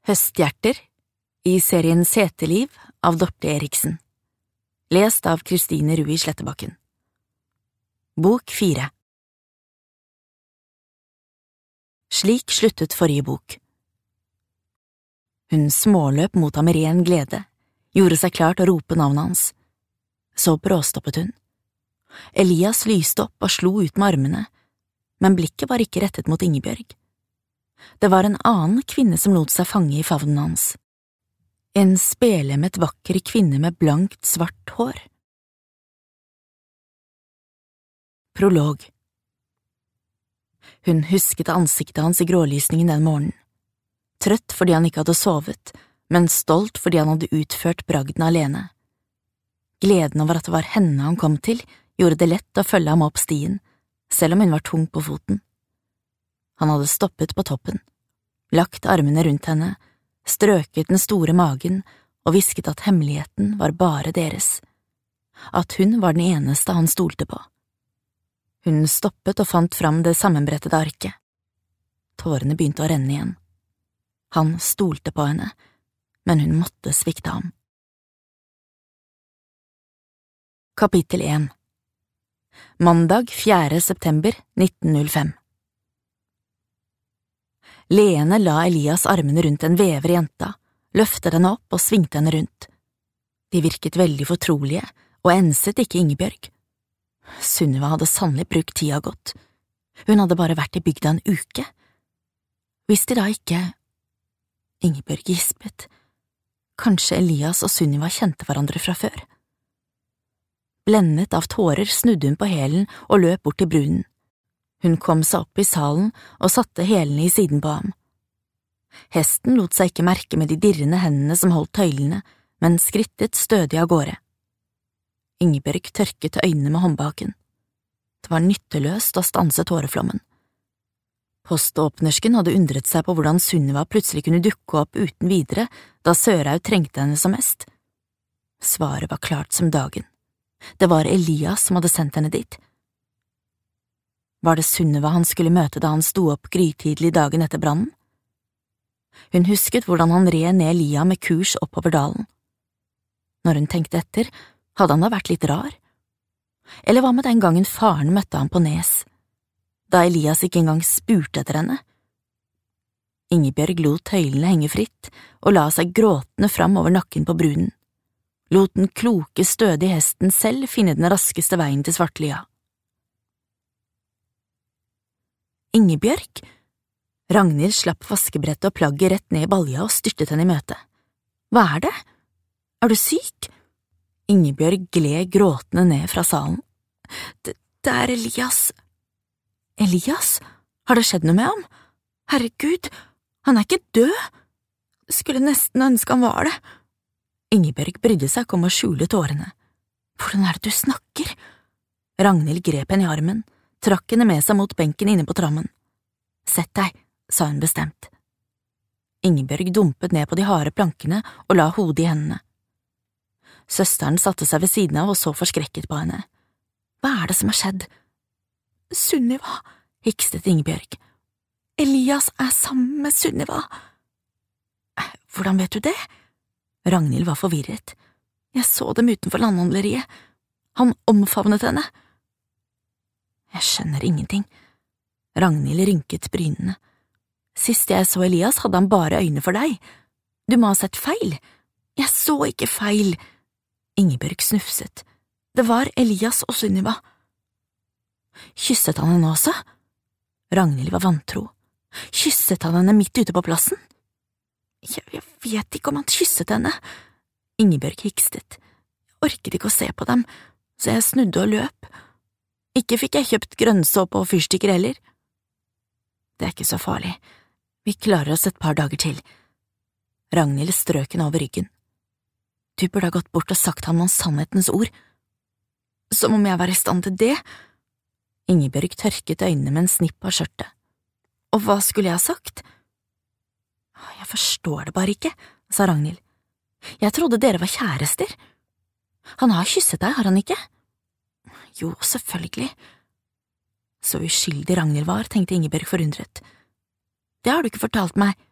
Høsthjerter i serien Seteliv av Dorte Eriksen. Lest av Kristine Rui Slettebakken. Bok 4. Slik sluttet forrige bok. Hun småløp mot ham i ren glede, gjorde seg klar til å rope navnet hans. Så bråstoppet hun. Elias lyste opp og slo ut med armene, men blikket var ikke rettet mot Ingebjørg. Det var en annen kvinne som lot seg fange i favnen hans. En spelemmet vakker kvinne med blankt, svart hår. Prolog. Hun husket ansiktet hans i grålysningen den morgenen. Trøtt fordi han ikke hadde sovet, men stolt fordi han hadde utført bragden alene. Gleden over at det var henne han kom til, gjorde det lett å følge ham opp stien, selv om hun var tung på foten. Han hadde stoppet på toppen, lagt armene rundt henne, strøket den store magen og hvisket at hemmeligheten var bare deres, at hun var den eneste han stolte på. Hun stoppet og fant fram det sammenbrettede arket. Tårene begynte å renne igjen. Han stolte på henne, men hun måtte svikte ham. Kapittel 1. Mandag 4. september 1905. Leende la Elias armene rundt en vever jenta, løftet henne opp og svingte henne rundt. De virket veldig fortrolige, og enset ikke Ingebjørg. Sunniva hadde sannelig brukt tida godt. Hun hadde bare vært i bygda en uke. Hvis de da ikke… Ingebjørg gispet. Kanskje Elias og Sunniva kjente hverandre fra før. Blendet av tårer snudde hun på hælen og løp bort til brunnen. Hun kom seg opp i salen og satte hælene i siden på ham. Hesten lot seg ikke merke med de dirrende hendene som holdt tøylene, men skrittet stødig av gårde. Ingebjørg tørket øynene med håndbaken. Det var nytteløst å stanse tåreflommen. Poståpnersken hadde undret seg på hvordan Sunniva plutselig kunne dukke opp uten videre da Sørhaug trengte henne som mest. Svaret var klart som dagen. Det var Elias som hadde sendt henne dit. Var det Sunniva han skulle møte da han sto opp grytidlig dagen etter brannen? Hun husket hvordan han red ned lia med kurs oppover dalen. Når hun tenkte etter, hadde han da vært litt rar? Eller hva med den gangen faren møtte ham på Nes, da Elias ikke engang spurte etter henne? Ingebjørg lot tøylene henge fritt og la seg gråtende fram over nakken på brunnen. Lot den kloke, stødige hesten selv finne den raskeste veien til Svartlia. Ingebjørg? Ragnhild slapp vaskebrettet og plagget rett ned i balja og styrtet henne i møte. Hva er det? Er du syk? Ingebjørg gled gråtende ned fra salen. Det er Elias. Elias? Har det skjedd noe med ham? Herregud, han er ikke død. Skulle nesten ønske han var det. Ingebjørg brydde seg ikke om å skjule tårene. Hvordan er det du snakker? Ragnhild grep henne i armen, trakk henne med seg mot benken inne på trammen. Sett deg, sa hun bestemt. Ingebjørg dumpet ned på de harde plankene og la hodet i hendene. Søsteren satte seg ved siden av og så forskrekket på henne. Hva er det som har skjedd? Sunniva, hikstet Ingebjørg. Elias er sammen med Sunniva. Hvordan vet du det? Ragnhild var forvirret. Jeg så dem utenfor landhandleriet. Han omfavnet henne. Jeg skjønner ingenting. Ragnhild rynket brynene. Sist jeg så Elias, hadde han bare øyne for deg. Du må ha sett feil. Jeg så ikke feil. Ingebjørg snufset. Det var Elias og Sunniva. Kysset han henne også? Ragnhild var vantro. Kysset han henne midt ute på plassen? Jeg vet ikke om han kysset henne. Ingebjørg hikstet. Jeg orket ikke å se på dem, så jeg snudde og løp. Ikke fikk jeg kjøpt grønnsåpe og fyrstikker heller. Det er ikke så farlig. Vi klarer oss et par dager til. Ragnhild strøk henne over ryggen. Du burde ha gått bort og sagt ham noen sannhetens ord. Som om jeg var i stand til det? Ingebjørg tørket øynene med en snipp av skjørtet. Og hva skulle jeg ha sagt? Jeg forstår det bare ikke, sa Ragnhild. Jeg trodde dere var kjærester. Han har kysset deg, har han ikke? Jo, selvfølgelig. Så uskyldig Ragnhild var, tenkte Ingebjørg forundret. Det har du ikke fortalt meg.